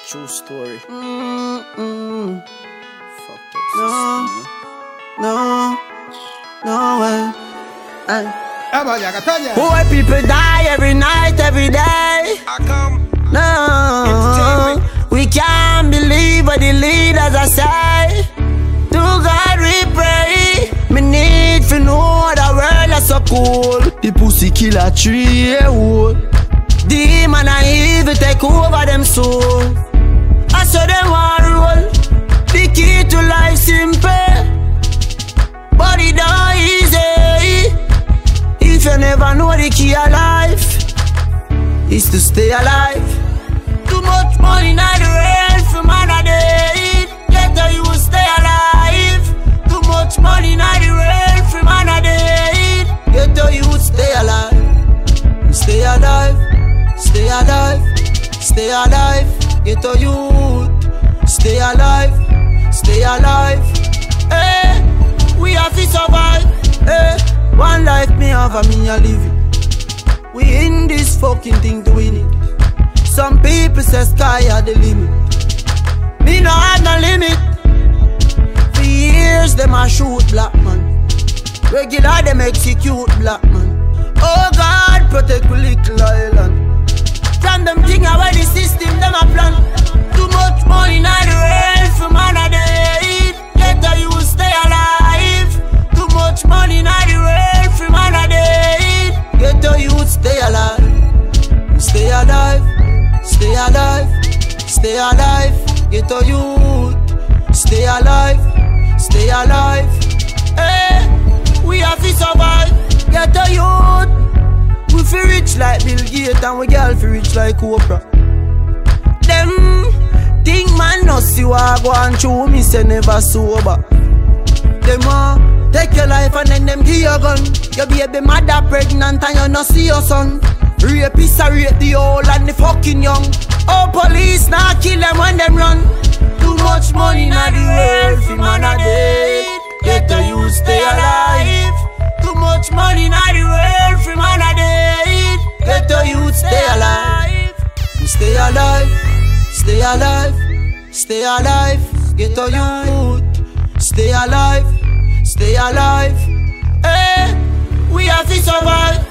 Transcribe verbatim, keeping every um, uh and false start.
True story. Mm-mm. Fucked up No, system, no, no way. Aye. Poor people die every night, every day. I come. No, we can't believe what the leaders are say. To God we pray. Me need to know the world is so cool. The pussy kill a tree, yeah, wood. Demon and evil take over them soul. I saw them want roll. The key to life simple, but it not easy. If you never know the key of life, is to stay alive. Too much money in the world for man a day. Get how you stay alive. Too much money in the world for man a day. Get how you stay alive. Stay alive, stay alive, stay alive. Get a youth. Stay alive, stay alive. Hey, we have to survive. Hey, one life me have and me a live it. We in this fucking thing to win it. Some people say sky are the limit. Me no have no limit. For years them a shoot black man. Regular them execute black man. Oh God, protect we little island. From them thing away the system them a plan. Too much money in the world for man a day. Get how you stay alive. Too much money in the world for man a day. Get how you stay alive. Stay alive, stay alive, stay alive. Get how you stay alive, stay alive. Hey, we have to survive. Get a youth. We fi rich like Bill Gates and we girl fi rich like Oprah. Them think man no see what go on through me say never sober. Them uh, take your life and then them give you gun. Your baby mother pregnant and you no see your son. Rapists a rape the old and the fucking young. Oh police now kill them when them run. too much money in the world for man a day. Get how you stay alive. Too much money in the world for man a day. Get how you stay alive. Stay alive, stay alive, stay alive. Get a youth. Stay alive, stay alive. Hey, we have to survive.